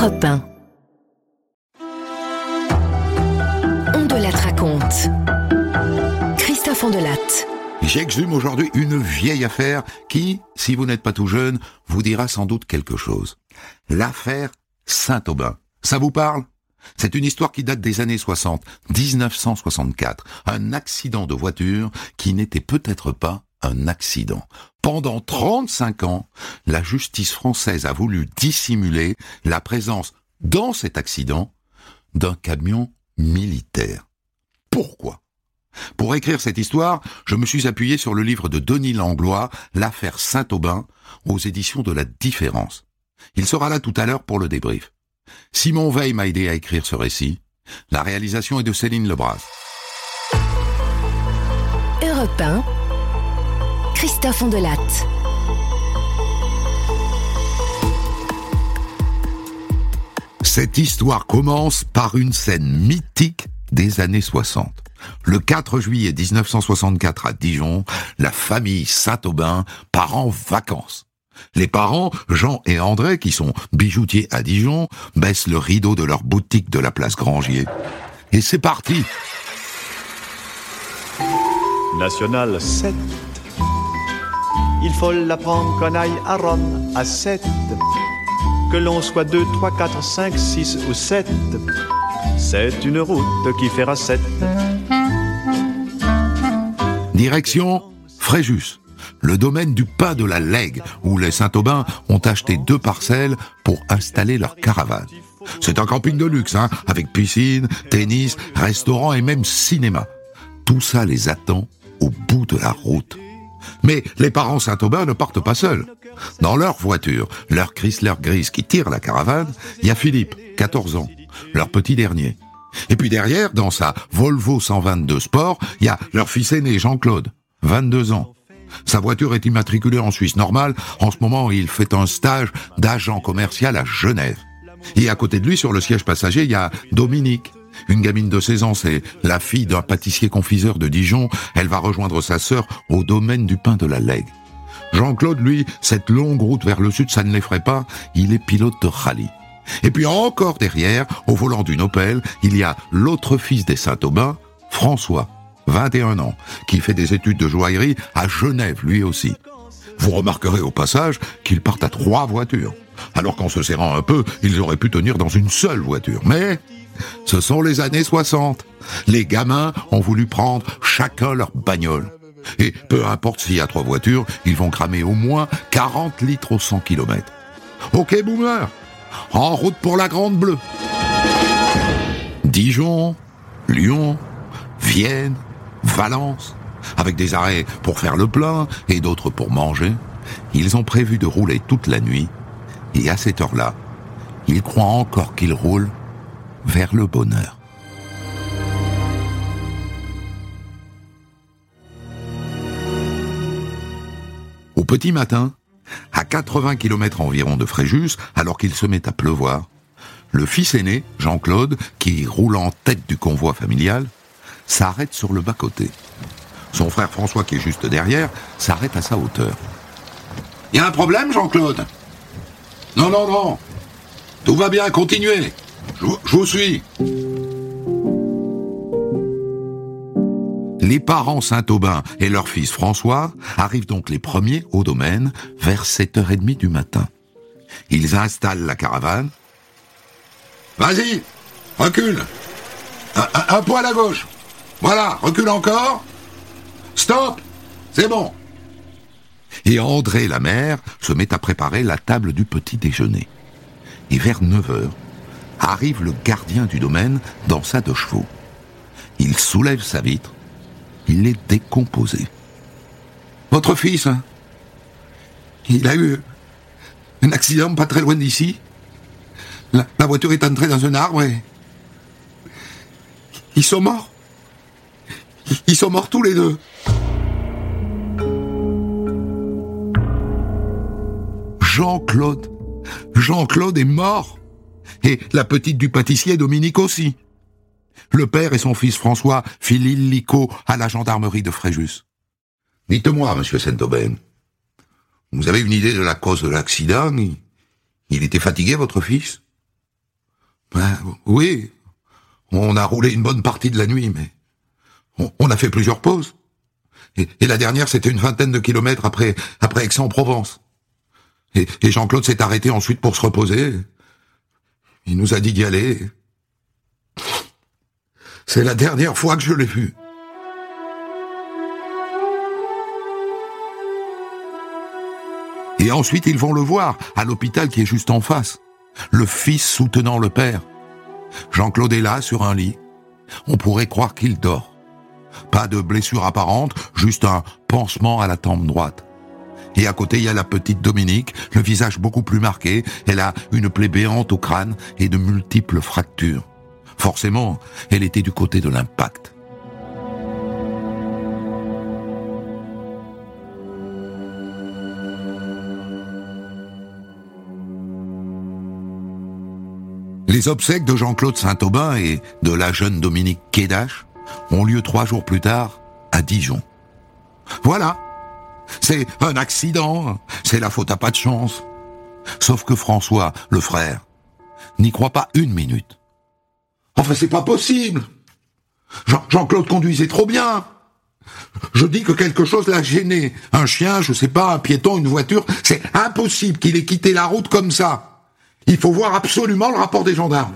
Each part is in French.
Europe 1. On de la raconte. Christophe Ondelatte. J'exhume aujourd'hui une vieille affaire qui, si vous n'êtes pas tout jeune, vous dira sans doute quelque chose. L'affaire Saint-Aubin. Ça vous parle ? C'est une histoire qui date des années 60, 1964. Un accident de voiture qui n'était peut-être pas un accident. Pendant 35 ans, la justice française a voulu dissimuler la présence dans cet accident d'un camion militaire. Pourquoi ? Pour écrire cette histoire, je me suis appuyé sur le livre de Denis Langlois, L'affaire Saint-Aubin, aux éditions de La Différence. Il sera là tout à l'heure pour le débrief. Simon Veil m'a aidé à écrire ce récit. La réalisation est de Céline Lebras. Europe 1, Christophe Ondelatte. Cette histoire commence par une scène mythique des années 60. Le 4 juillet 1964 à Dijon, la famille Saint-Aubin part en vacances. Les parents, Jean et André, qui sont bijoutiers à Dijon, baissent le rideau de leur boutique de la place Grangier. Et c'est parti. National 7. Il faut l'apprendre qu'on aille à Rome à 7. Que l'on soit 2, 3, 4, 5, 6 ou 7. C'est une route qui fera 7. Direction Fréjus, le domaine du Pas de la Lègue, où les Saint-Aubin ont acheté 2 parcelles pour installer leur caravane. C'est un camping de luxe, avec piscine, tennis, restaurant et même cinéma. Tout ça les attend au bout de la route. Mais les parents Saint-Aubin ne partent pas seuls. Dans leur voiture, leur Chrysler grise qui tire la caravane, il y a Philippe, 14 ans, leur petit dernier. Et puis derrière, dans sa Volvo 122 Sport, il y a leur fils aîné Jean-Claude, 22 ans. Sa voiture est immatriculée en Suisse normale. En ce moment, il fait un stage d'agent commercial à Genève. Et à côté de lui, sur le siège passager, il y a Dominique, une gamine de 16 ans. C'est la fille d'un pâtissier-confiseur de Dijon. Elle va rejoindre sa sœur au domaine du Pain de la Lègue. Jean-Claude, lui, cette longue route vers le sud, ça ne l'effraie pas. Il est pilote de rallye. Et puis encore derrière, au volant d'une Opel, il y a l'autre fils des Saint-Aubin, François, 21 ans, qui fait des études de joaillerie à Genève, lui aussi. Vous remarquerez au passage qu'ils partent à 3 voitures, alors qu'en se serrant un peu, ils auraient pu tenir dans une seule voiture. Mais ce sont les années 60. Les gamins ont voulu prendre chacun leur bagnole. Et peu importe s'il y a 3 voitures, ils vont cramer au moins 40 litres au 100 km. Ok, boomer, en route pour la Grande Bleue. Dijon, Lyon, Vienne, Valence, avec des arrêts pour faire le plein et d'autres pour manger. Ils ont prévu de rouler toute la nuit. Et à cette heure-là, ils croient encore qu'ils roulent vers le bonheur. Au petit matin, à 80 km environ de Fréjus, alors qu'il se met à pleuvoir, le fils aîné, Jean-Claude, qui roule en tête du convoi familial, s'arrête sur le bas-côté. Son frère François, qui est juste derrière, s'arrête à sa hauteur. « Y a un problème, Jean-Claude ?»« Non. Tout va bien, continuez. Je vous suis. » Les parents Saint-Aubin et leur fils François arrivent donc les premiers au domaine vers 7h30 du matin. Ils installent la caravane. « Vas-y, recule. Un poil à gauche. Voilà, recule encore. Stop, c'est bon. » Et André, la mère, se met à préparer la table du petit déjeuner. Et vers 9h, arrive le gardien du domaine dans sa 2 chevaux. Il soulève sa vitre. Il est décomposé. « Votre fils, il a eu un accident pas très loin d'ici. La voiture est entrée dans un arbre et... Ils sont morts. Ils sont morts tous les 2. » Jean-Claude est mort. Et la petite du pâtissier, Dominique aussi. Le père et son fils François filent illico à la gendarmerie de Fréjus. « Dites-moi, monsieur Saint-Aubin, vous avez une idée de la cause de l'accident ? Il était fatigué, votre fils ? Oui, on a roulé une bonne partie de la nuit, mais on a fait plusieurs pauses. Et la dernière, c'était une vingtaine de kilomètres après Aix-en-Provence. Et Jean-Claude s'est arrêté ensuite pour se reposer. Il nous a dit d'y aller. C'est la dernière fois que je l'ai vu. Et ensuite, ils vont le voir, à l'hôpital qui est juste en face. Le fils soutenant le père. Jean-Claude est là, sur un lit. On pourrait croire qu'il dort. Pas de blessure apparente, juste un pansement à la tempe droite. Et à côté, il y a la petite Dominique, le visage beaucoup plus marqué. Elle a une plaie béante au crâne et de multiples fractures. Forcément, elle était du côté de l'impact. Les obsèques de Jean-Claude Saint-Aubin et de la jeune Dominique Kédache ont lieu 3 jours plus tard à Dijon. Voilà, c'est un accident, c'est la faute à pas de chance. Sauf que François, le frère, n'y croit pas une minute. Enfin, c'est pas possible. Jean-Claude conduisait trop bien. Je dis que quelque chose l'a gêné. Un chien, je sais pas, un piéton, une voiture. C'est impossible qu'il ait quitté la route comme ça. Il faut voir absolument le rapport des gendarmes.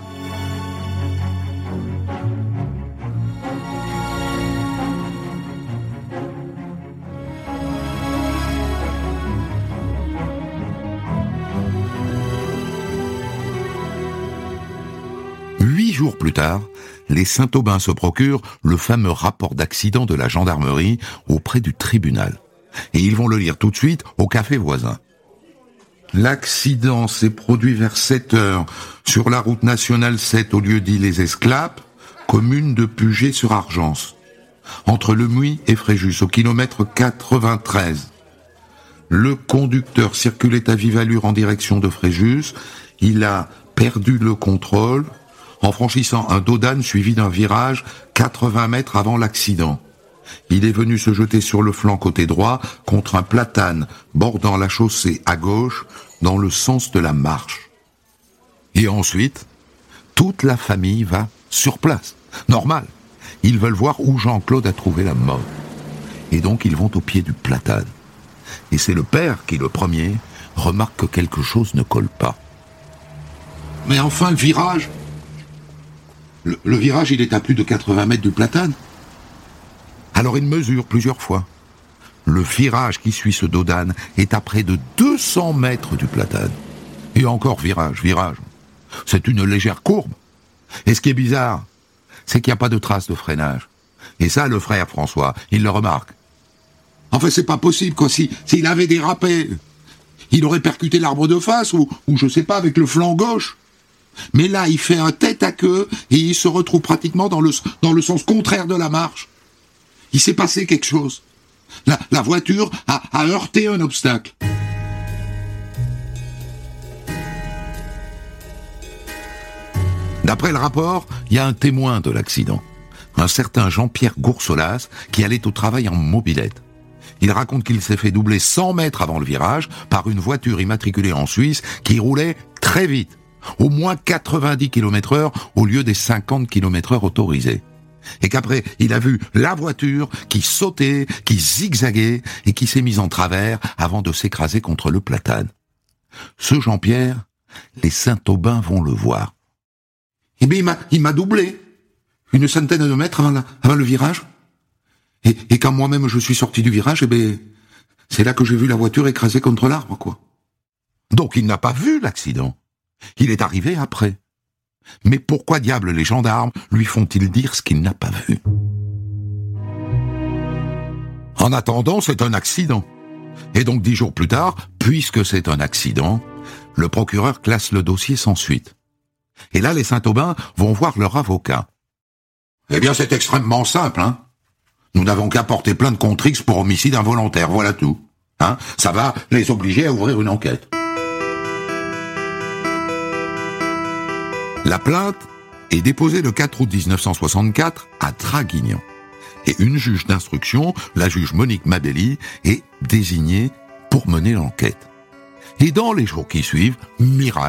Huit jours plus tard, les Saint-Aubin se procurent le fameux rapport d'accident de la gendarmerie auprès du tribunal. Et ils vont le lire tout de suite au café voisin. L'accident s'est produit vers 7 heures sur la route nationale 7 au lieu-dit Les Esclapes, commune de Puget-sur-Argence, entre Le Muy et Fréjus, au kilomètre 93. Le conducteur circulait à vive allure en direction de Fréjus. Il a perdu le contrôle en franchissant un dos d'âne suivi d'un virage 80 mètres avant l'accident. Il est venu se jeter sur le flanc côté droit contre un platane bordant la chaussée à gauche dans le sens de la marche. Et ensuite, toute la famille va sur place. Normal. Ils veulent voir où Jean-Claude a trouvé la mort. Et donc ils vont au pied du platane. Et c'est le père qui, le premier, remarque que quelque chose ne colle pas. Mais enfin, le virage. Le virage, il est à plus de 80 mètres du platane. Alors il mesure plusieurs fois. Le virage qui suit ce dos d'âne est à près de 200 mètres du platane. Et encore virage. C'est une légère courbe. Et ce qui est bizarre, c'est qu'il n'y a pas de trace de freinage. Et ça, le frère François, il le remarque. Enfin, c'est pas possible, quoi. S'il avait dérapé, il aurait percuté l'arbre de face, ou je sais pas, avec le flanc gauche. Mais là, il fait un tête à queue, et il se retrouve pratiquement dans le sens contraire de la marche. Il s'est passé quelque chose. La voiture a heurté un obstacle. D'après le rapport, il y a un témoin de l'accident. Un certain Jean-Pierre Goursolas qui allait au travail en mobilette. Il raconte qu'il s'est fait doubler 100 mètres avant le virage par une voiture immatriculée en Suisse qui roulait très vite, au moins 90 km/h au lieu des 50 km/h autorisés. Et qu'après, il a vu la voiture qui sautait, qui zigzaguait et qui s'est mise en travers avant de s'écraser contre le platane. Ce Jean-Pierre, les Saint-Aubin vont le voir. Eh bien, il m'a doublé, une centaine de mètres avant le virage. Et quand moi-même je suis sorti du virage, eh bien, c'est là que j'ai vu la voiture écrasée contre l'arbre, quoi. Donc il n'a pas vu l'accident. Il est arrivé après. Mais pourquoi diable les gendarmes lui font-ils dire ce qu'il n'a pas vu? En attendant, c'est un accident. Et donc 10 jours plus tard, puisque c'est un accident, le procureur classe le dossier sans suite. Et là, les Saint-Aubin vont voir leur avocat. Eh bien, c'est extrêmement simple, hein. Nous n'avons qu'à porter plainte contre X pour homicide involontaire, voilà tout. Hein, ça va les obliger à ouvrir une enquête. La plainte est déposée le 4 août 1964 à Draguignan. Et une juge d'instruction, la juge Monique Mabelli, est désignée pour mener l'enquête. Et dans les jours qui suivent, miracle,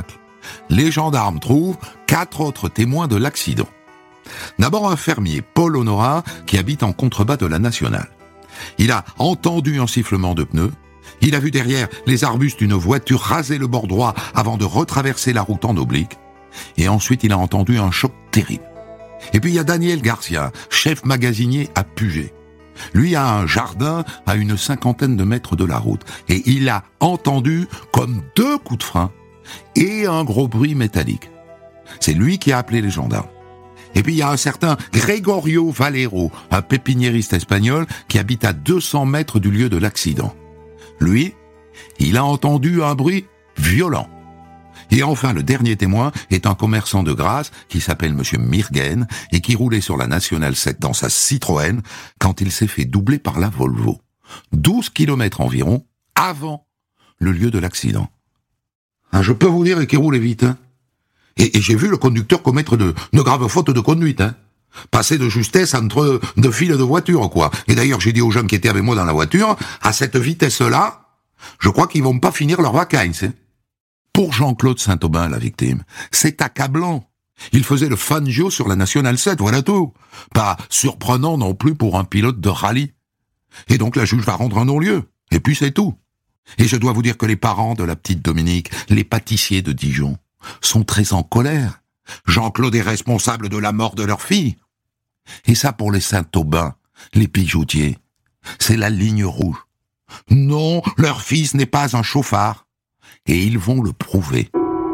Les gendarmes trouvent 4 autres témoins de l'accident. D'abord un fermier, Paul Honorat, qui habite en contrebas de la Nationale. Il a entendu un sifflement de pneus. Il a vu derrière les arbustes d'une voiture raser le bord droit avant de retraverser la route en oblique. Et ensuite, il a entendu un choc terrible. Et puis il y a Daniel Garcia, chef magasinier à Puget. Lui a un jardin à une 50aine de mètres de la route. Et il a entendu comme 2 coups de frein et un gros bruit métallique. C'est lui qui a appelé les gendarmes. Et puis il y a un certain Gregorio Valero, un pépiniériste espagnol qui habite à 200 mètres du lieu de l'accident. Lui, il a entendu un bruit violent. Et enfin, le dernier témoin est un commerçant de Grasse qui s'appelle Monsieur Mirgen et qui roulait sur la Nationale 7 dans sa Citroën quand il s'est fait doubler par la Volvo. 12 kilomètres environ avant le lieu de l'accident. Ah, je peux vous dire qu'il roulait vite, hein. Et j'ai vu le conducteur commettre de graves fautes de conduite, hein. Passer de justesse entre 2 files de voitures, quoi. Et d'ailleurs, j'ai dit aux gens qui étaient avec moi dans la voiture, à cette vitesse-là, je crois qu'ils vont pas finir leurs vacances, hein. Pour Jean-Claude Saint-Aubin, la victime, c'est accablant. Il faisait le Fangio sur la Nationale 7, voilà tout. Pas surprenant non plus pour un pilote de rallye. Et donc la juge va rendre un non-lieu. Et puis c'est tout. Et je dois vous dire que les parents de la petite Dominique, les pâtissiers de Dijon, sont très en colère. Jean-Claude est responsable de la mort de leur fille. Et ça pour les Saint-Aubin, les bijoutiers, c'est la ligne rouge. Non, leur fils n'est pas un chauffard. Et ils vont le prouver.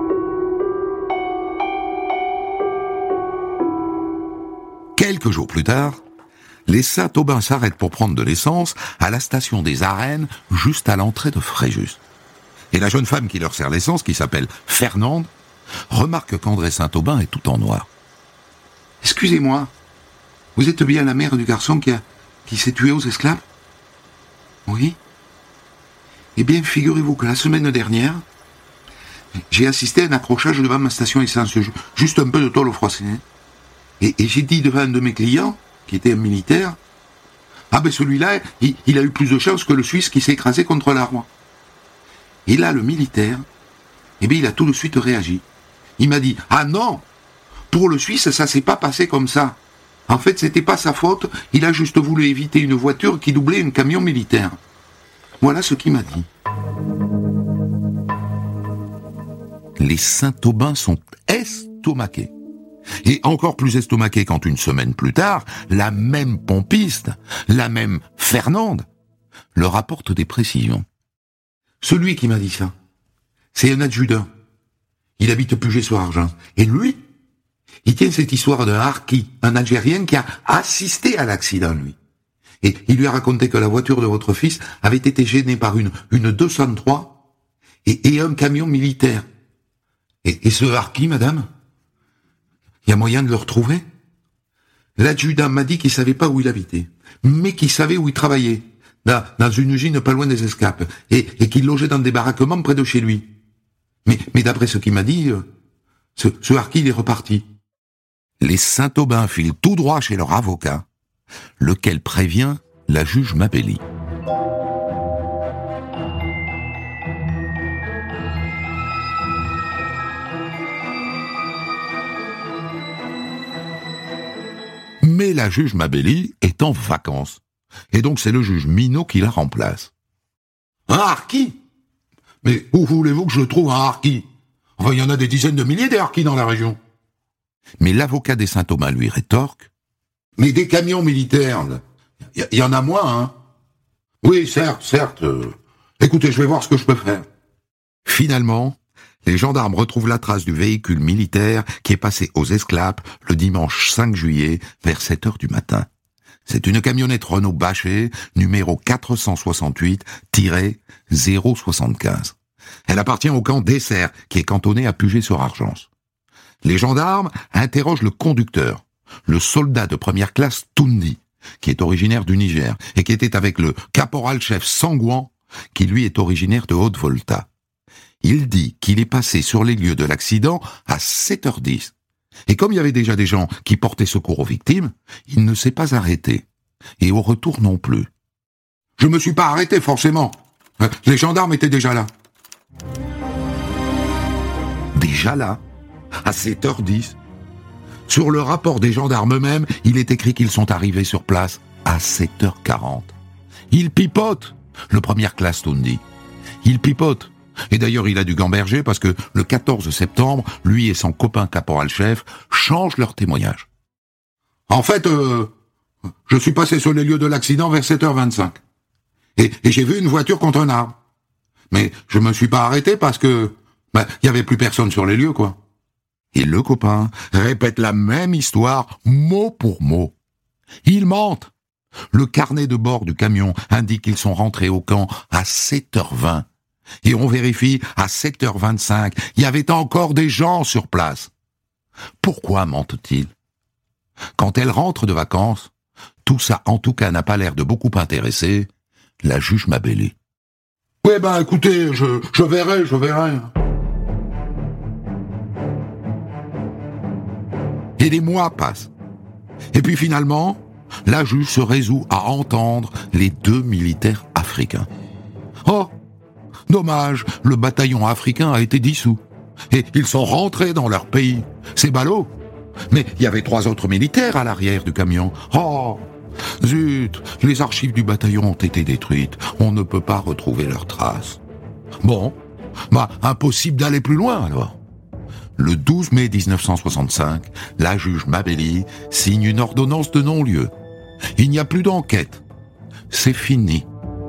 Quelques jours plus tard, les Saint-Aubin s'arrêtent pour prendre de l'essence à la station des Arènes, juste à l'entrée de Fréjus. Et la jeune femme qui leur sert l'essence, qui s'appelle Fernande, remarque qu'André Saint-Aubin est tout en noir. « Excusez-moi, vous êtes bien la mère du garçon qui s'est tué aux esclaves ?»« Oui. » Eh bien, figurez-vous que la semaine dernière, j'ai assisté à un accrochage devant ma station essence, juste un peu de tôle froissée. Et j'ai dit devant un de mes clients, qui était un militaire, « Ah ben celui-là, il a eu plus de chance que le Suisse qui s'est écrasé contre l'arbre. » Et là, le militaire, eh bien, il a tout de suite réagi. Il m'a dit, « Ah non, pour le Suisse, ça s'est pas passé comme ça. En fait, c'était pas sa faute, il a juste voulu éviter une voiture qui doublait un camion militaire. » Voilà ce qu'il m'a dit. Les Saint-Aubin sont estomaqués. Et encore plus estomaqués quand une semaine plus tard, la même pompiste, la même Fernande, leur apporte des précisions. Celui qui m'a dit ça, c'est un adjudant. Il habite Puget-sur-Argens. Et lui, il tient cette histoire d'un harki, un Algérien qui a assisté à l'accident, lui. Et il lui a raconté que la voiture de votre fils avait été gênée par une 203 et un camion militaire. Et ce harki, madame, il y a moyen de le retrouver? L'adjudant m'a dit qu'il savait pas où il habitait, mais qu'il savait où il travaillait, dans une usine pas loin des Escapes, et qu'il logeait dans des baraquements près de chez lui. Mais d'après ce qu'il m'a dit, ce harki, il est reparti. Les Saint-Aubin filent tout droit chez leur avocat, lequel prévient la juge Mabelli. Mais la juge Mabelli est en vacances. Et donc c'est le juge Minot qui la remplace. Un harki? Mais où voulez-vous que je trouve un harki? Enfin, il y en a des dizaines de milliers de harkis dans la région. Mais l'avocat des Saint-Aubin lui rétorque. Mais des camions militaires, il y en a moins, hein? Oui, certes. Écoutez, je vais voir ce que je peux faire. Finalement, les gendarmes retrouvent la trace du véhicule militaire qui est passé aux Esclapes le dimanche 5 juillet vers 7h du matin. C'est une camionnette Renault bâchée, numéro 468-075. Elle appartient au camp d'Essert, qui est cantonné à Puget-sur-Argens. Les gendarmes interrogent le conducteur, le soldat de première classe Toundi, qui est originaire du Niger, et qui était avec le caporal-chef Sangouan, qui lui est originaire de Haute-Volta. Il dit qu'il est passé sur les lieux de l'accident à 7h10. Et comme il y avait déjà des gens qui portaient secours aux victimes, il ne s'est pas arrêté. Et au retour non plus. Je me suis pas arrêté, forcément. Les gendarmes étaient déjà là. Déjà là, à 7h10. Sur le rapport des gendarmes eux-mêmes, il est écrit qu'ils sont arrivés sur place à 7h40. Ils pipotent, le premier classe Tondi. Il pipote. Et d'ailleurs, il a dû gamberger parce que le 14 septembre, lui et son copain caporal-chef changent leur témoignage. En fait, je suis passé sur les lieux de l'accident vers 7h25. Et j'ai vu une voiture contre un arbre. Mais je me suis pas arrêté parce que, y avait plus personne sur les lieux, quoi. Et le copain répète la même histoire, mot pour mot. Ils mentent. Le carnet de bord du camion indique qu'ils sont rentrés au camp à 7h20. Et on vérifie à 7h25, il y avait encore des gens sur place. Pourquoi mentent-ils? Quand elle rentre de vacances, tout ça en tout cas n'a pas l'air de beaucoup intéresser la juge Mabelli. Oui, écoutez, je verrai. Et les mois passent. Et puis finalement, la juge se résout à entendre les 2 militaires africains. Oh, dommage, le bataillon africain a été dissous. Et ils sont rentrés dans leur pays. C'est ballot. Mais il y avait 3 autres militaires à l'arrière du camion. Oh, zut, les archives du bataillon ont été détruites. On ne peut pas retrouver leurs traces. Bon, impossible d'aller plus loin alors. Le 12 mai 1965, la juge Mabelli signe une ordonnance de non-lieu. Il n'y a plus d'enquête. C'est fini.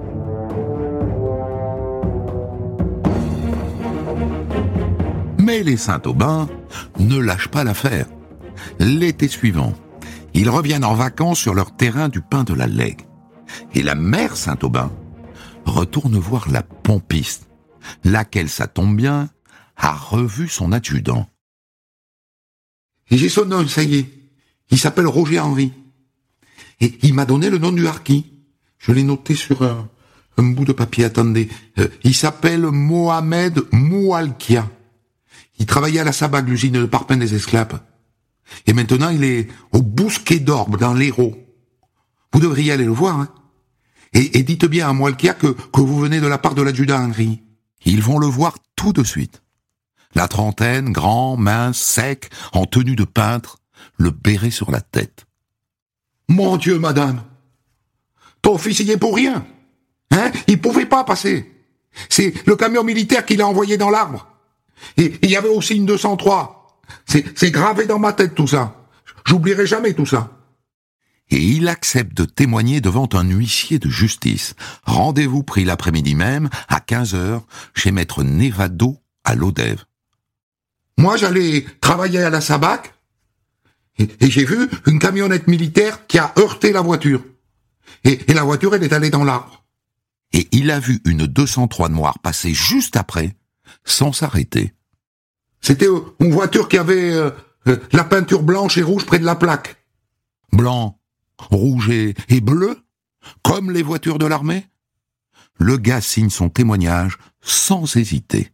Mais les Saint-Aubin ne lâchent pas l'affaire. L'été suivant, ils reviennent en vacances sur leur terrain du Pin de la Lègue. Et la mère Saint-Aubin retourne voir la pompiste, laquelle, ça tombe bien, a revu son adjudant. Et j'ai son nom, ça y est. Il s'appelle Roger Henry. Et il m'a donné le nom du harki. Je l'ai noté sur un bout de papier, attendez. Il s'appelle Mohamed Moualkia. Il travaillait à la Sabac, l'usine de parpaing des Esclaves. Et maintenant, il est au Bousquet d'Orbe, dans l'Hérault. Vous devriez aller le voir, hein. Et dites bien à Moualkia que vous venez de la part de l'adjudant Henry. Ils vont le voir tout de suite. La trentaine, grand, mince, sec, en tenue de peintre, le béret sur la tête. « Mon Dieu, madame, ton fils y est pour rien. Hein? Il pouvait pas passer. C'est le camion militaire qui l'a envoyé dans l'arbre. Et il y avait aussi une 203. C'est gravé dans ma tête tout ça. J'oublierai jamais tout ça. » Et il accepte de témoigner devant un huissier de justice. Rendez-vous pris l'après-midi même, à 15h, chez maître Nevado à Lodève. Moi, j'allais travailler à la Sabac, et j'ai vu une camionnette militaire qui a heurté la voiture. Et la voiture, elle est allée dans l'arbre. Et il a vu une 203 noire passer juste après, sans s'arrêter. C'était une voiture qui avait la peinture blanche et rouge près de la plaque. Blanc, rouge et bleu, comme les voitures de l'armée. Le gars signe son témoignage sans hésiter.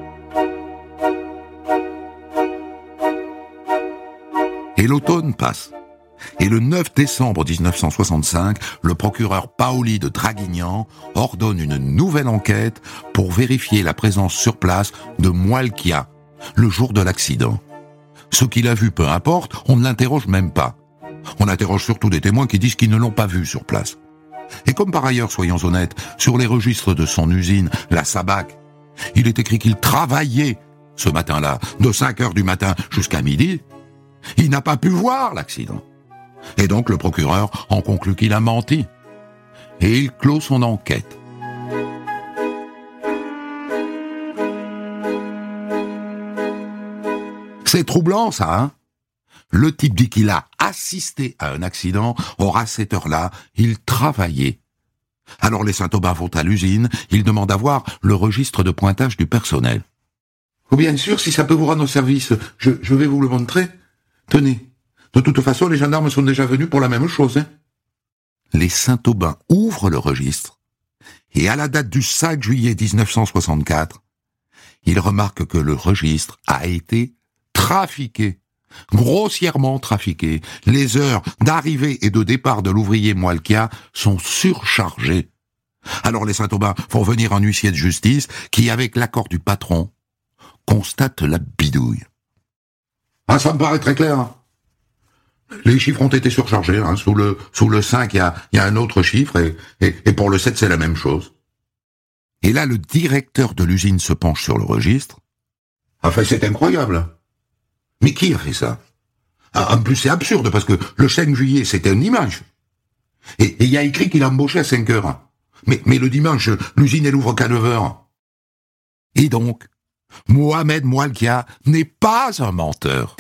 Et l'automne passe. Et le 9 décembre 1965, le procureur Paoli de Draguignan ordonne une nouvelle enquête pour vérifier la présence sur place de Moualkia, le jour de l'accident. Ce qu'il a vu, peu importe, on ne l'interroge même pas. On interroge surtout des témoins qui disent qu'ils ne l'ont pas vu sur place. Et comme par ailleurs, soyons honnêtes, sur les registres de son usine, la Sabac, il est écrit qu'il travaillait ce matin-là, de 5h du matin jusqu'à midi. Il n'a pas pu voir l'accident. Et donc le procureur en conclut qu'il a menti. Et il clôt son enquête. C'est troublant ça, hein? Le type dit qu'il a assisté à un accident, or à cette heure-là, il travaillait. Alors les Saint-Aubin vont à l'usine, ils demandent à voir le registre de pointage du personnel. Oh, bien sûr, si ça peut vous rendre service, je vais vous le montrer. Tenez, de toute façon, les gendarmes sont déjà venus pour la même chose. Hein. Les Saint-Aubin ouvrent le registre, et à la date du 5 juillet 1964, ils remarquent que le registre a été trafiqué, grossièrement trafiqué. Les heures d'arrivée et de départ de l'ouvrier Moualkia sont surchargées. Alors les Saint-Aubin font venir un huissier de justice qui, avec l'accord du patron, constate la bille. bidouille. Ah, ça me paraît très clair. Hein. Les chiffres ont été surchargés. Hein. Sous le 5, il y a un autre chiffre, et pour le 7, c'est la même chose. Et là, le directeur de l'usine se penche sur le registre. Enfin, c'est incroyable. Mais qui a fait ça? En plus, c'est absurde, parce que le 5 juillet, c'était une image. Et il y a écrit qu'il a embauché à 5 heures. Mais le dimanche, l'usine, elle ouvre qu'à 9 heures. Et donc, Mohamed Moualkia n'est pas un menteur.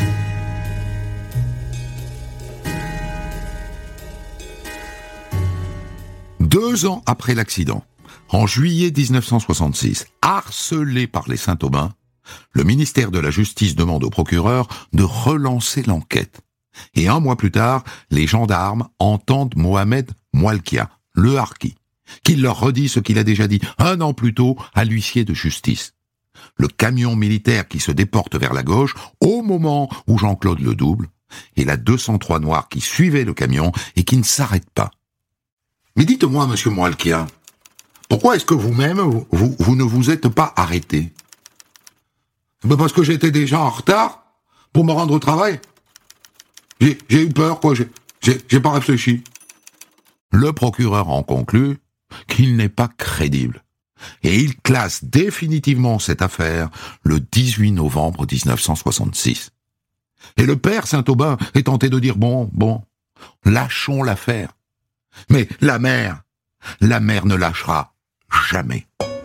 Deux ans après l'accident, en juillet 1966, harcelé par les Saint-Aubin, le ministère de la Justice demande au procureur de relancer l'enquête. Et un mois plus tard, les gendarmes entendent Mohamed Moualkia, le harki, qui leur redit ce qu'il a déjà dit un an plus tôt à l'huissier de justice. Le camion militaire qui se déporte vers la gauche au moment où Jean-Claude le double, et la 203 noire qui suivait le camion et qui ne s'arrête pas. Mais dites-moi, monsieur Moualkia, pourquoi est-ce que vous-même, vous ne vous êtes pas arrêté? Parce que j'étais déjà en retard pour me rendre au travail. J'ai eu peur, quoi, j'ai pas réfléchi. Le procureur en conclut qu'il n'est pas crédible. Et il classe définitivement cette affaire le 18 novembre 1966. Et le père Saint-Aubin est tenté de dire bon, lâchons l'affaire. Mais la mère ne lâchera jamais.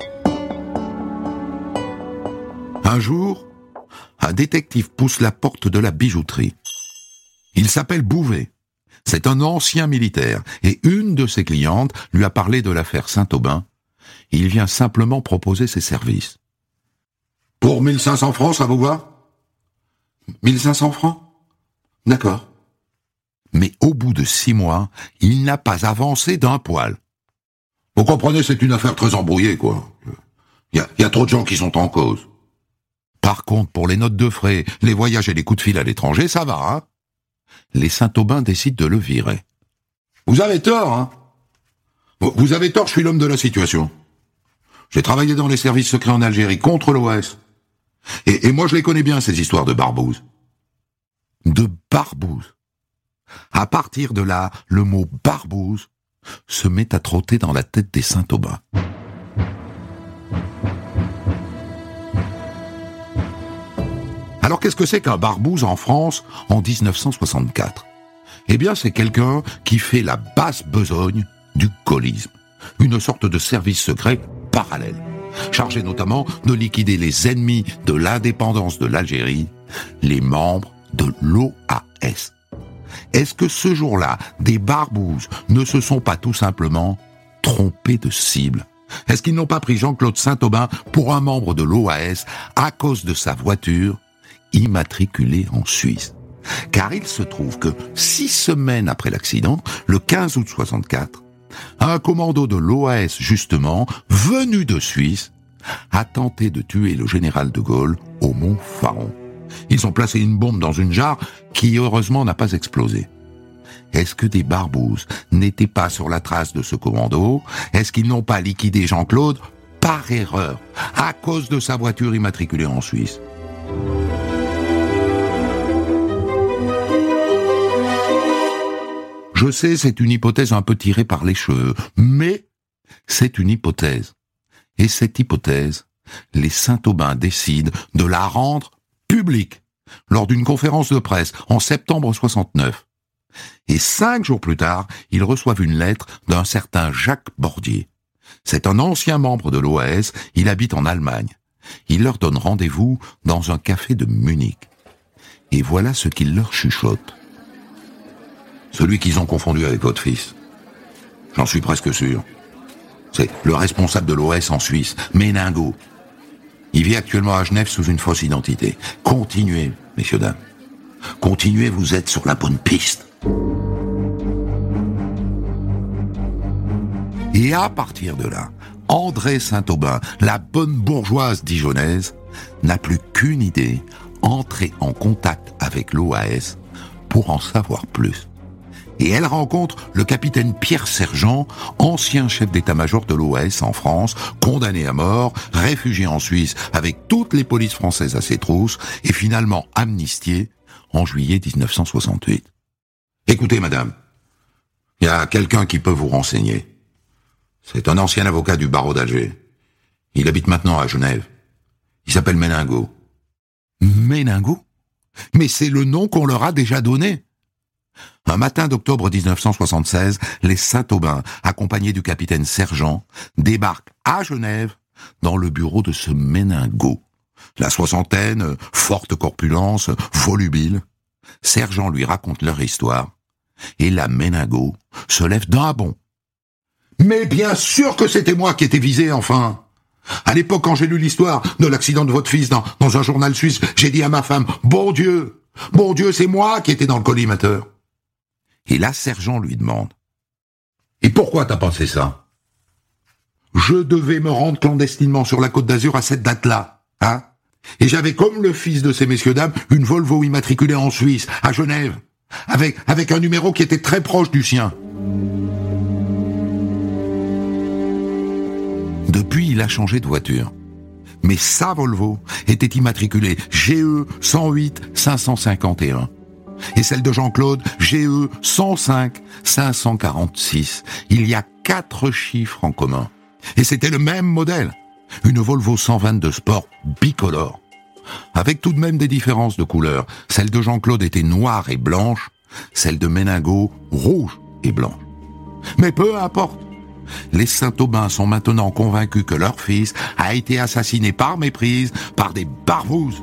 Un jour, un détective pousse la porte de la bijouterie. Il s'appelle Bouvet. C'est un ancien militaire, et une de ses clientes lui a parlé de l'affaire Saint-Aubin. Il vient simplement proposer ses services. Pour 1500 francs, ça vous va? 1500 francs? D'accord. Mais au bout de 6 mois, il n'a pas avancé d'un poil. Vous comprenez, c'est une affaire très embrouillée, quoi. Il y a trop de gens qui sont en cause. Par contre, pour les notes de frais, les voyages et les coups de fil à l'étranger, ça va, hein? Les Saint-Aubin décident de le virer. Vous avez tort, hein? Vous avez tort, je suis l'homme de la situation. J'ai travaillé dans les services secrets en Algérie, contre l'OAS. Et moi, je les connais bien, ces histoires de barbouze. De barbouze. À partir de là, le mot barbouze se met à trotter dans la tête des Saint-Aubin. Alors qu'est-ce que c'est qu'un barbouze en France en 1964? Eh bien, c'est quelqu'un qui fait la basse besogne du gaullisme, une sorte de service secret parallèle, chargé notamment de liquider les ennemis de l'indépendance de l'Algérie, les membres de l'OAS. Est-ce que ce jour-là, des barbouzes ne se sont pas tout simplement trompés de cible? Est-ce qu'ils n'ont pas pris Jean-Claude Saint-Aubin pour un membre de l'OAS à cause de sa voiture immatriculée en Suisse? Car il se trouve que 6 semaines après l'accident, le 15 août 64, un commando de l'OAS, justement, venu de Suisse, a tenté de tuer le général de Gaulle au Mont Faron. Ils ont placé une bombe dans une jarre qui, heureusement, n'a pas explosé. Est-ce que des barbouzes n'étaient pas sur la trace de ce commando? Est-ce qu'ils n'ont pas liquidé Jean-Claude par erreur, à cause de sa voiture immatriculée en Suisse? Je sais, c'est une hypothèse un peu tirée par les cheveux, mais c'est une hypothèse. Et cette hypothèse, les Saint-Aubin décident de la rendre publique lors d'une conférence de presse en septembre 69. Et 5 jours plus tard, ils reçoivent une lettre d'un certain Jacques Bordier. C'est un ancien membre de l'OAS, il habite en Allemagne. Il leur donne rendez-vous dans un café de Munich. Et voilà ce qu'il leur chuchote. Celui qu'ils ont confondu avec votre fils. J'en suis presque sûr. C'est le responsable de l'OAS en Suisse, Méningo. Il vit actuellement à Genève sous une fausse identité. Continuez, messieurs, dames. Continuez, vous êtes sur la bonne piste. Et à partir de là, André Saint-Aubin, la bonne bourgeoise dijonnaise, n'a plus qu'une idée, entrer en contact avec l'OAS pour en savoir plus. Et elle rencontre le capitaine Pierre Sergent, ancien chef d'état-major de l'OAS en France, condamné à mort, réfugié en Suisse avec toutes les polices françaises à ses trousses et finalement amnistié en juillet 1968. Écoutez, madame, il y a quelqu'un qui peut vous renseigner. C'est un ancien avocat du barreau d'Alger. Il habite maintenant à Genève. Il s'appelle Méningo. Méningo ? Mais c'est le nom qu'on leur a déjà donné. Un matin d'octobre 1976, les Saint-Aubin, accompagnés du capitaine Sergent, débarquent à Genève dans le bureau de ce Méningo. La soixantaine, forte corpulence, volubile. Sergent lui raconte leur histoire. Et la Méningo se lève d'un bond. « Mais bien sûr que c'était moi qui étais visé, enfin ! À l'époque, quand j'ai lu l'histoire de l'accident de votre fils dans un journal suisse, j'ai dit à ma femme, « Bon Dieu, c'est moi qui étais dans le collimateur !» Et là, Sergent lui demande, « Et pourquoi t'as pensé ça ?»« Je devais me rendre clandestinement sur la Côte d'Azur à cette date-là, hein ? Et j'avais, comme le fils de ces messieurs-dames, une Volvo immatriculée en Suisse, à Genève, avec un numéro qui était très proche du sien. » Depuis, il a changé de voiture. Mais sa Volvo était immatriculée GE 108 551. Et celle de Jean-Claude, GE 105 546. Il y a 4 chiffres en commun. Et c'était le même modèle. Une Volvo 122 Sport bicolore. Avec tout de même des différences de couleur. Celle de Jean-Claude était noire et blanche. Celle de Méningo, rouge et blanche. Mais peu importe. Les Saint-Aubin sont maintenant convaincus que leur fils a été assassiné par méprise par des barbouzes.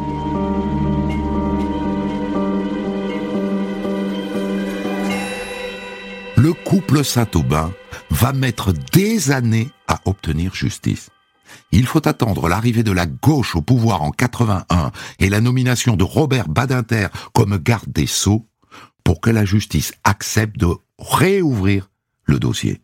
Le couple Saint-Aubin va mettre des années à obtenir justice. Il faut attendre l'arrivée de la gauche au pouvoir en 81 et la nomination de Robert Badinter comme garde des Sceaux pour que la justice accepte de réouvrir le dossier.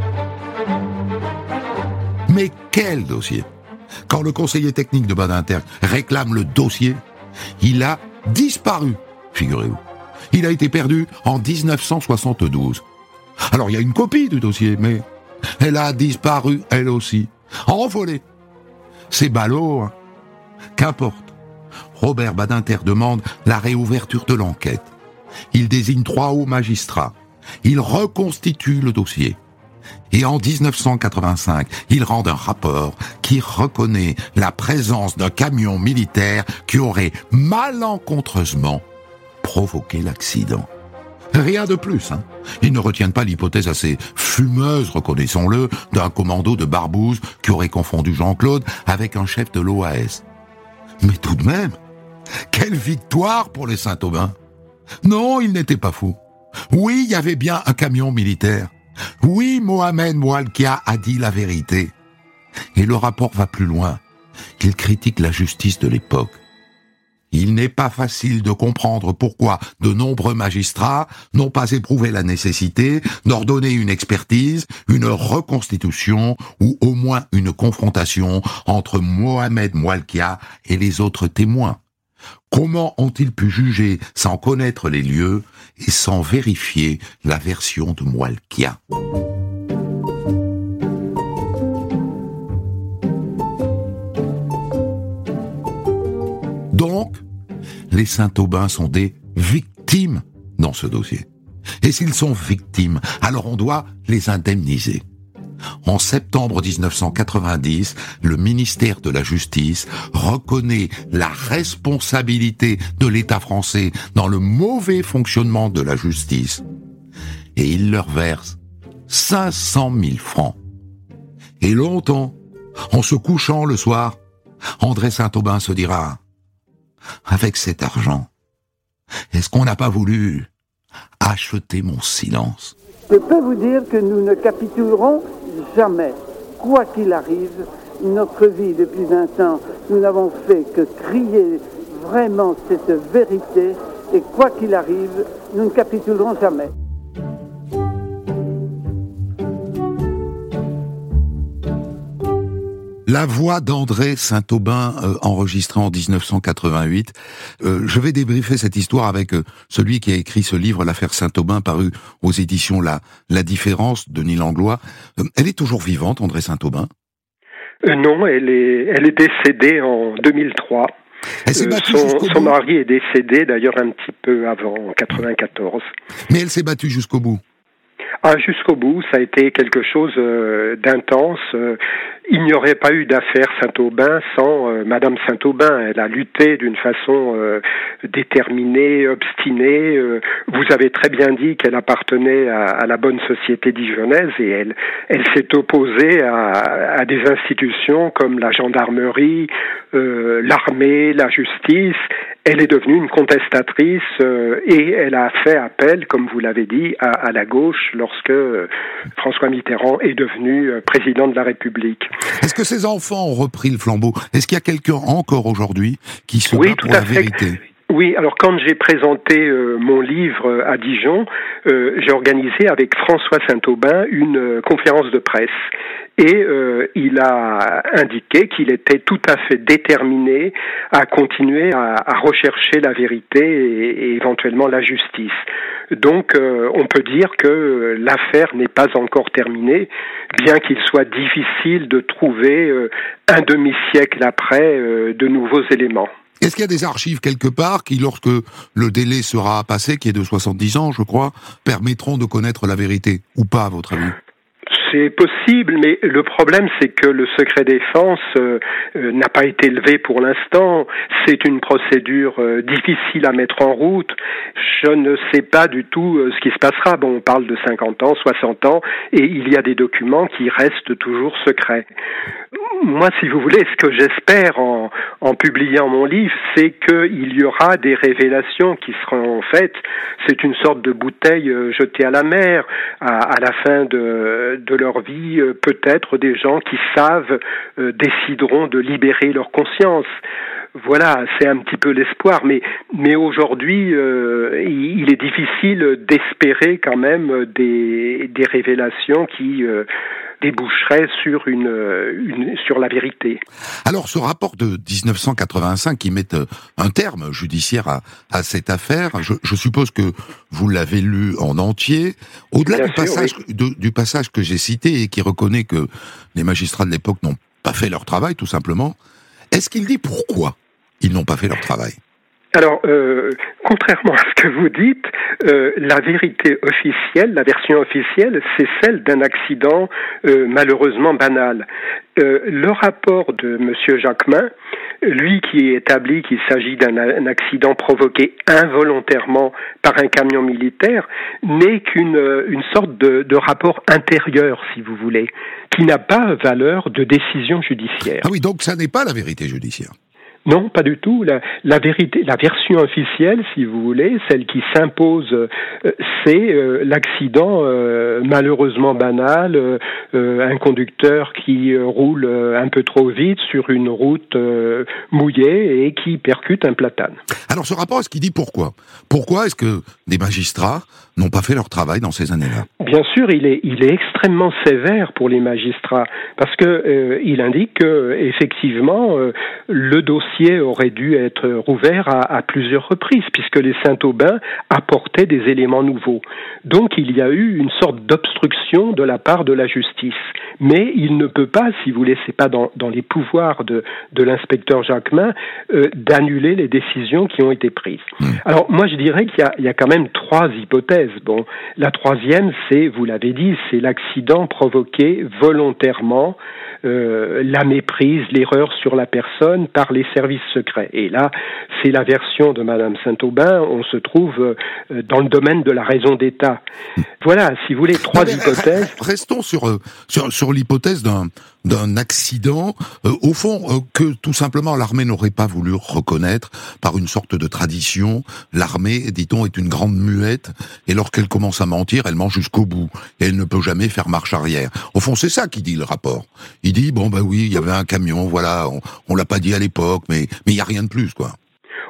Mais quel dossier ? Quand le conseiller technique de Badinter réclame le dossier, il a disparu, figurez-vous. Il a été perdu en 1972. Alors il y a une copie du dossier, mais elle a disparu elle aussi, envolée. C'est ballot, hein ? Qu'importe. Robert Badinter demande la réouverture de l'enquête. Il désigne 3 hauts magistrats. Il reconstitue le dossier. Et en 1985, il rend un rapport qui reconnaît la présence d'un camion militaire qui aurait malencontreusement provoqué l'accident. Rien de plus, hein. Ils ne retiennent pas l'hypothèse assez fumeuse, reconnaissons-le, d'un commando de barbouzes qui aurait confondu Jean-Claude avec un chef de l'OAS. Mais tout de même, quelle victoire pour les Saint-Aubin! Non, ils n'étaient pas fous. Oui, il y avait bien un camion militaire. Oui, Mohamed Moualkia a dit la vérité. Et le rapport va plus loin. Il critique la justice de l'époque. Il n'est pas facile de comprendre pourquoi de nombreux magistrats n'ont pas éprouvé la nécessité d'ordonner une expertise, une reconstitution ou au moins une confrontation entre Mohamed Moualkia et les autres témoins. Comment ont-ils pu juger sans connaître les lieux et sans vérifier la version de Moualkia ? Donc, les Saint-Aubin sont des victimes dans ce dossier. Et s'ils sont victimes, alors on doit les indemniser. En septembre 1990, le ministère de la Justice reconnaît la responsabilité de l'État français dans le mauvais fonctionnement de la justice. Et il leur verse 500 000 francs. Et longtemps, en se couchant le soir, André Saint-Aubin se dira « Avec cet argent, est-ce qu'on n'a pas voulu acheter mon silence ?» Je peux vous dire que nous ne capitulerons jamais. Quoi qu'il arrive, notre vie depuis 20 ans, nous n'avons fait que crier vraiment cette vérité. Et quoi qu'il arrive, nous ne capitulerons jamais. La voix d'André Saint-Aubin, enregistrée en 1988. Je vais débriefer cette histoire avec celui qui a écrit ce livre, l'affaire Saint-Aubin, paru aux éditions La Différence, de Denis Langlois. Elle est toujours vivante, André Saint-Aubin? Non, elle est décédée en 2003. Son mari est décédé d'ailleurs un petit peu avant, en 94. Mais elle s'est battue jusqu'au bout. Ah, jusqu'au bout, ça a été quelque chose d'intense. Il n'y aurait pas eu d'affaire Saint-Aubin sans Madame Saint-Aubin. Elle a lutté d'une façon déterminée, obstinée. Vous avez très bien dit qu'elle appartenait à la bonne société dijonnaise et elle s'est opposée à des institutions comme la gendarmerie, l'armée, la justice. Elle est devenue une contestatrice et elle a fait appel, comme vous l'avez dit, à la gauche lorsque François Mitterrand est devenu président de la République. Est-ce que ses enfants ont repris le flambeau? Est-ce qu'il y a quelqu'un encore aujourd'hui qui se bat pour la vérité? Oui, alors quand j'ai présenté mon livre à Dijon, j'ai organisé avec François Saint-Aubin une conférence de presse. Et il a indiqué qu'il était tout à fait déterminé à continuer à rechercher la vérité et éventuellement la justice. Donc on peut dire que l'affaire n'est pas encore terminée, bien qu'il soit difficile de trouver un demi-siècle après de nouveaux éléments. Est-ce qu'il y a des archives quelque part qui, lorsque le délai sera passé, qui est de 70 ans, je crois, permettront de connaître la vérité? Ou pas, à votre avis? C'est possible, mais le problème, c'est que le secret défense n'a pas été levé pour l'instant. C'est une procédure difficile à mettre en route. Je ne sais pas du tout ce qui se passera. Bon, on parle de 50 ans, 60 ans, et il y a des documents qui restent toujours secrets. Moi, si vous voulez, ce que j'espère en publiant mon livre, c'est qu'il y aura des révélations qui seront faites. C'est une sorte de bouteille jetée à la mer. À la fin de leur vie, peut-être des gens qui savent décideront de libérer leur conscience. Voilà, c'est un petit peu l'espoir, mais aujourd'hui, il est difficile d'espérer quand même des révélations qui déboucherait sur la vérité. Alors, ce rapport de 1985 qui met un terme judiciaire à cette affaire, je suppose que vous l'avez lu en entier. Au-delà du passage que j'ai cité et qui reconnaît que les magistrats de l'époque n'ont pas fait leur travail, tout simplement, est-ce qu'il dit pourquoi ils n'ont pas fait leur travail ? Alors, contrairement à ce que vous dites, la vérité officielle, la version officielle, c'est celle d'un accident malheureusement banal. Le rapport de Monsieur Jacquemin, lui qui établit qu'il s'agit d'un accident provoqué involontairement par un camion militaire, n'est qu'une sorte de rapport intérieur, si vous voulez, qui n'a pas valeur de décision judiciaire. Ah oui, donc ça n'est pas la vérité judiciaire. Non, pas du tout. La vérité, la version officielle, si vous voulez, celle qui s'impose, c'est l'accident malheureusement banal, un conducteur qui roule un peu trop vite sur une route mouillée et qui percute un platane. Alors ce rapport, est-ce qu'il dit pourquoi ? Pourquoi est-ce que des magistrats n'ont pas fait leur travail dans ces années-là ? Bien sûr, il est extrêmement sévère pour les magistrats parce que il indique que effectivement le dossier aurait dû être rouvert à plusieurs reprises puisque les Saint-Aubin apportaient des éléments nouveaux. Donc il y a eu une sorte d'obstruction de la part de la justice. Mais il ne peut pas, si vous voulez, c'est pas dans les pouvoirs de l'inspecteur Jacquemin d'annuler les décisions qui ont été prises. Alors moi je dirais qu'il y a quand même trois hypothèses. Bon, la troisième, c'est, vous l'avez dit, c'est l'accident provoqué volontairement, la méprise, l'erreur sur la personne par les services secrets. Et là, c'est la version de Madame Saint-Aubin, on se trouve dans le domaine de la raison d'État. Voilà, si vous voulez, trois hypothèses. Restons sur l'hypothèse d'un accident, au fond, que tout simplement l'armée n'aurait pas voulu reconnaître par une sorte de tradition. L'armée, dit-on, est une grande muette, et lorsqu'elle commence à mentir, elle ment jusqu'au bout, et elle ne peut jamais faire marche arrière. Au fond, c'est ça qu'il dit le rapport. Il dit, bon, bah oui, il y avait un camion, voilà, on l'a pas dit à l'époque, mais il y a rien de plus, quoi.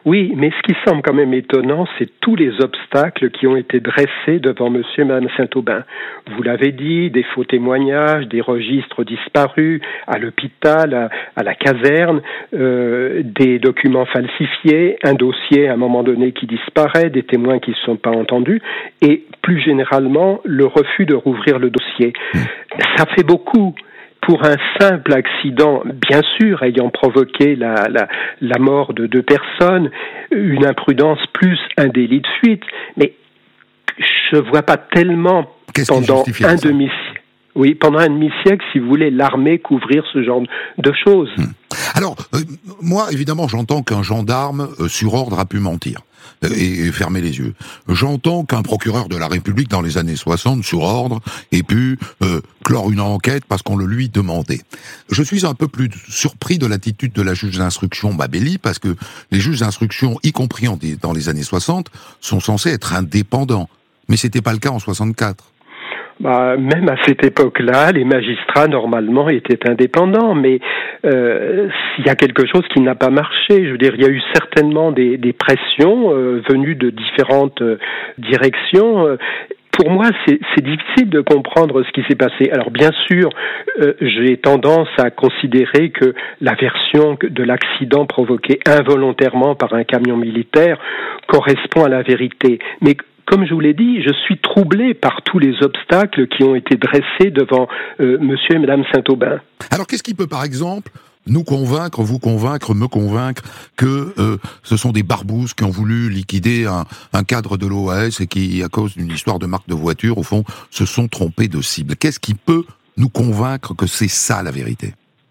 Oui, mais ce qui semble quand même étonnant, c'est tous les obstacles qui ont été dressés devant monsieur et madame Saint-Aubin. Vous l'avez dit, des faux témoignages, des registres disparus, à l'hôpital, à la caserne, des documents falsifiés, un dossier à un moment donné qui disparaît, des témoins qui ne sont pas entendus, et plus généralement, le refus de rouvrir le dossier. Ça fait beaucoup. Pour un simple accident, bien sûr, ayant provoqué la mort de 2 personnes, une imprudence plus un délit de fuite, mais je vois pas tellement pendant un demi-siècle. Oui, pendant un demi-siècle, si vous voulez, l'armée couvrir ce genre de choses. Alors, moi, évidemment, j'entends qu'un gendarme, sur ordre, a pu mentir et fermer les yeux. J'entends qu'un procureur de la République, dans les années 60, sur ordre, ait pu clore une enquête parce qu'on le lui demandait. Je suis un peu plus surpris de l'attitude de la juge d'instruction Babelli, parce que les juges d'instruction, y compris dans les années 60, sont censés être indépendants. Mais c'était pas le cas en 64. Même à cette époque-là, les magistrats, normalement, étaient indépendants, mais il y a quelque chose qui n'a pas marché. Je veux dire, il y a eu certainement des pressions venues de différentes directions. Pour moi, c'est difficile de comprendre ce qui s'est passé. Alors, bien sûr, j'ai tendance à considérer que la version de l'accident provoqué involontairement par un camion militaire correspond à la vérité. Mais comme je vous l'ai dit, je suis troublé par tous les obstacles qui ont été dressés devant monsieur et madame Saint-Aubin. Alors, qu'est-ce qui peut, par exemple, nous convaincre, vous convaincre, me convaincre que ce sont des barbouzes qui ont voulu liquider un cadre de l'OAS et qui, à cause d'une histoire de marque de voiture, au fond, se sont trompés de cible? Qu'est-ce qui peut nous convaincre que c'est ça la vérité?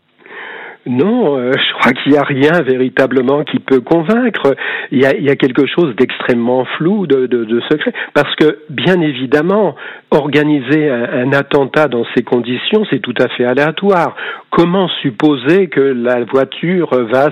Non, je crois qu'il n'y a rien véritablement qui peut convaincre. Il y a quelque chose d'extrêmement flou, de secret. Parce que, bien évidemment, organiser un attentat dans ces conditions, c'est tout à fait aléatoire. Comment supposer que la voiture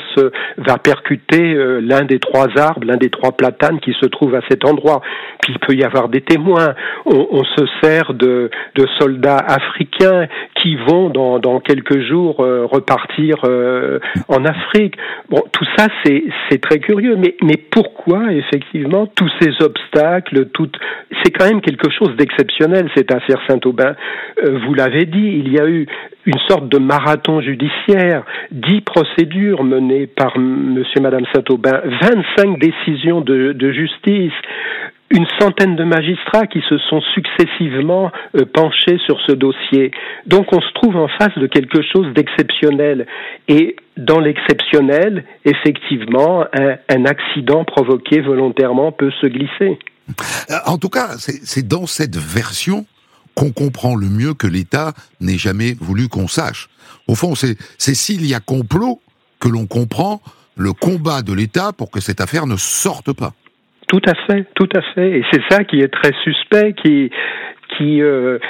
va percuter l'un des 3 arbres, l'un des 3 platanes qui se trouvent à cet endroit? Puis il peut y avoir des témoins. On se sert de soldats africains qui vont dans quelques jours repartir en Afrique. Bon, tout ça c'est très curieux, mais pourquoi effectivement tous ces obstacles, c'est quand même quelque chose d'exceptionnel cette affaire Saint-Aubin. Vous l'avez dit, il y a eu une sorte de marathon judiciaire, 10 procédures menées par monsieur et madame Saint-Aubin, 25 décisions de justice, une centaine de magistrats qui se sont successivement penchés sur ce dossier. Donc on se trouve en face de quelque chose d'exceptionnel. Et dans l'exceptionnel, effectivement, un accident provoqué volontairement peut se glisser. En tout cas, c'est dans cette version qu'on comprend le mieux que l'État n'ait jamais voulu qu'on sache. Au fond, c'est s'il y a complot que l'on comprend le combat de l'État pour que cette affaire ne sorte pas. Tout à fait. Et c'est ça qui est très suspect, qui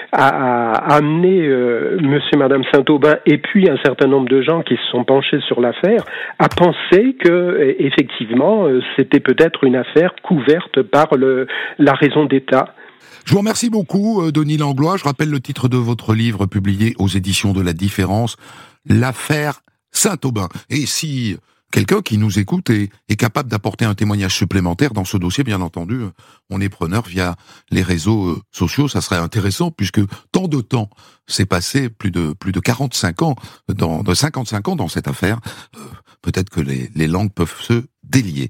a amené monsieur et madame Saint-Aubin et puis un certain nombre de gens qui se sont penchés sur l'affaire à penser que effectivement c'était peut-être une affaire couverte par la raison d'État. Je vous remercie beaucoup, Denis Langlois. Je rappelle le titre de votre livre publié aux éditions de La Différence, L'affaire Saint-Aubin. Et si quelqu'un qui nous écoute est capable d'apporter un témoignage supplémentaire dans ce dossier, bien entendu, on est preneur via les réseaux sociaux. Ça serait intéressant puisque tant de temps s'est passé, plus de 45 ans, de 55 ans dans cette affaire. Peut-être que les langues peuvent se délier.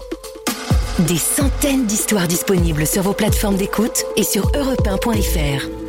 Des centaines d'histoires disponibles sur vos plateformes d'écoute et sur europe1.fr.